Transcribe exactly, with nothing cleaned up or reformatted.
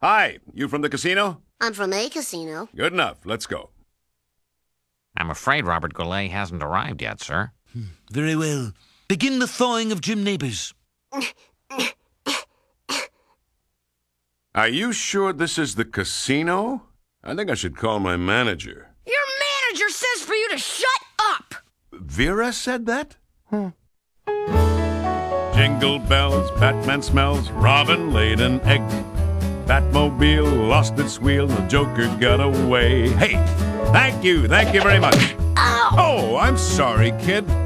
Hi, you from the casino? I'm from a casino. Good enough. Let's go. I'm afraid Robert Goulet hasn't arrived yet, sir. Very well. Begin the thawing of Jim Neighbors. Are you sure this is the casino? I think I should call my manager. Your manager says for you to shut up! Vera said that? Hmm. Jingle bells, Batman smells, Robin laid an egg. Batmobile lost its wheel, the Joker got away. Hey, thank you, thank you very much. Ow! Oh, I'm sorry, kid.